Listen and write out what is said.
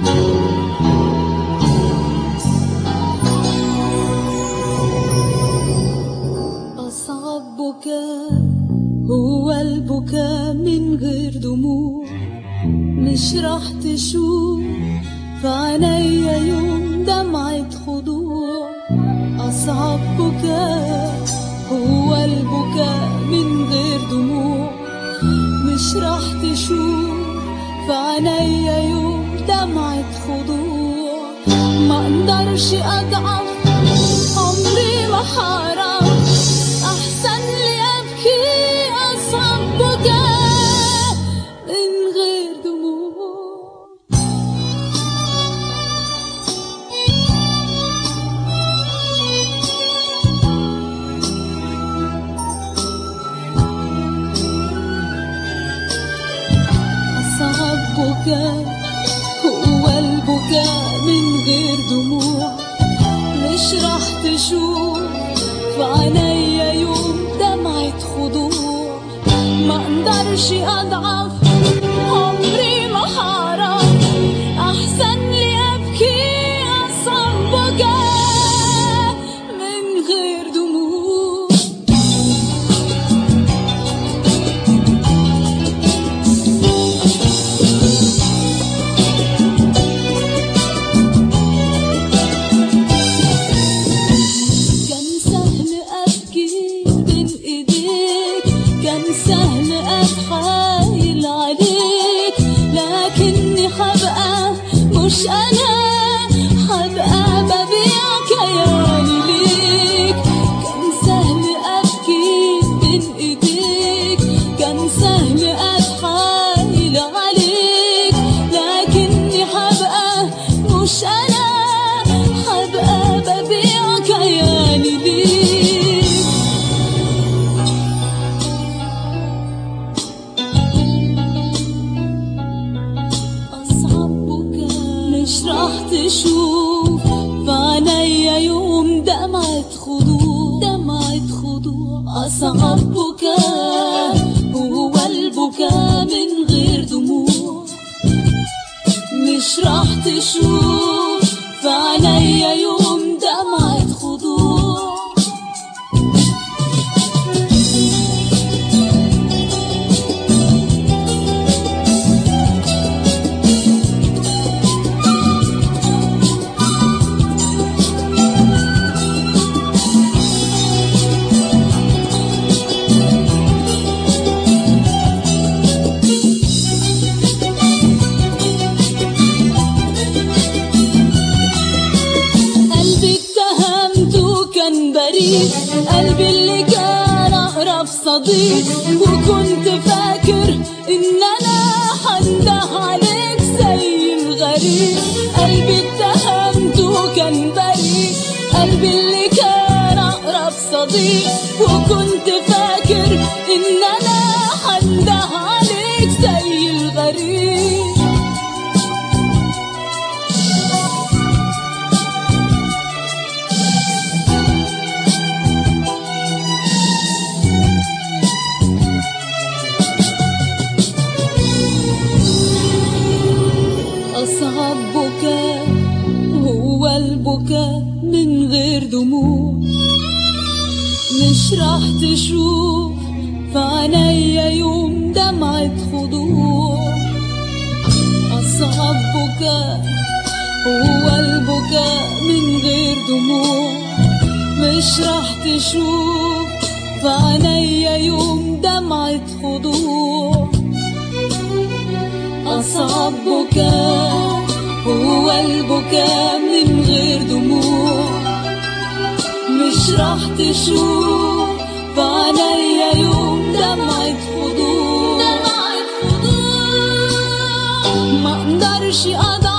أصعب بكاء هو البكاء من غير دموع، مش راح تشوف في عينيا يوم دمعة خضوع. أصعب بكاء هو البكاء من غير دموع، مش راح تشوف في عينيا يوم دمعة خضوع. ما اقدرش أضعف، عمري ما هعرف، أحسن لي أبكي. أصعب بكاء من غير دموع. أصعب بكاء هو البكاء من غير دموع، مش راح تشوف في عينيا يوم دمعة خضوع. ما اقدرش أضعف، عمري ما هعرف، أحسن لي أبكي. أصعب بكاء من غير دموع. كان سهل أبكي بين إيديك، كان سهل أتحايل عليك، لكني حبقى مش أنا، حبقى ببيع كياني ليك. كان سهل أبكي بين إيديك، كان سهل أتحايل عليك، لكني حبقى مش أنا، حبقى ببيع كياني ليك. أصعب بكاء مش راح تشوف في عينيا يوم دمعة خضوع، دمعة خضوع. أصعب بكاء هو البكاء من غير دموع، مش راح تشوف في عينيا يوم دمعة خضوع. قلبي اتهمته كان بريء، قلبي اللي كان أقرب صديق، وكنت فاكر إن أنا هنده عليك زي الغريب. قلبي اتهمته كان بريء، قلبي اللي كان أقرب صديق، وكنت فاكر إن أنا هنده عليك زي الغريب. أصعب بكاء هو البكاء من غير دموع، مش راح تشوف في عينيا يوم دمعة خضوع. أصعب بكاء هو البكاء من غير دموع، مش راح تشوف في عينيا يوم دمعة خضوع. أصعب بكاء هو البكاء من غير دموع، مش راح تشوف في عينيا يوم دمعة خضوع. ما اقدرش أضعف،